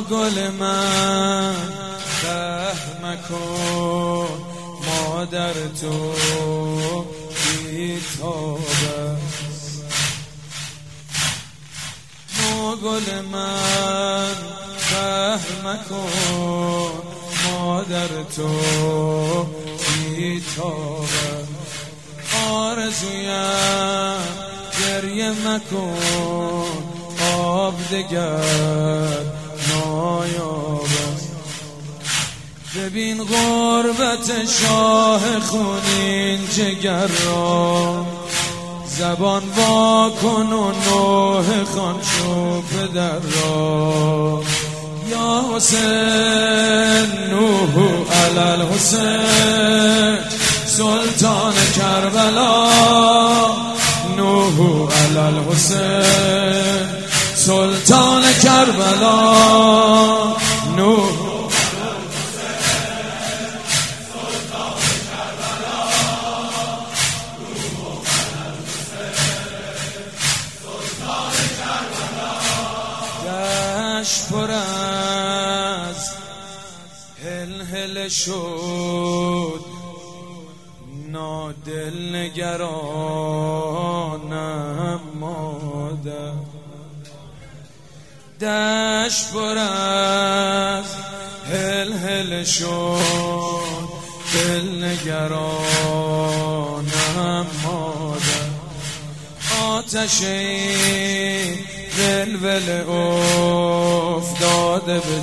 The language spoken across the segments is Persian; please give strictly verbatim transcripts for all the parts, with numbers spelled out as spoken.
گل من رحم مکن، مادر تو بی‌تابه. نو گل من رحم مکن، مادر تو بی‌تابه. آرزویم گریه مکن، آب دگر نایاب است. ببین غربت شاه خونین جگر را، زبان وا کن و نوح خوان شو پدر را. یا حسین نوح علی الحسین، سلطان کربلا. نوح علی الحسین، سلطان کربلا. نوح دشت پر از هل هل شد، نادل نگرانم مادر. دشت پر از هل هل شد، دل نگرانم مادر. آتش این ولول افتاده به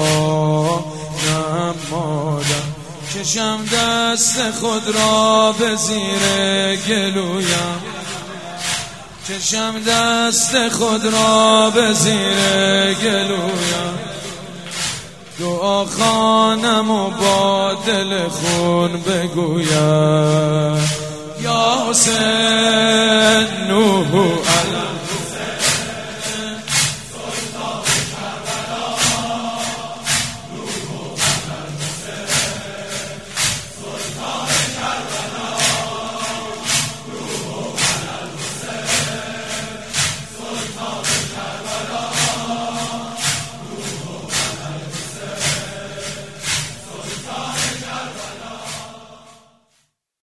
جانم مادر. کشم دست خود را به زیر گلویم، کشم دست خود را به زیر گلویم. دعا خوانم و با دل خون بگویم یا حسین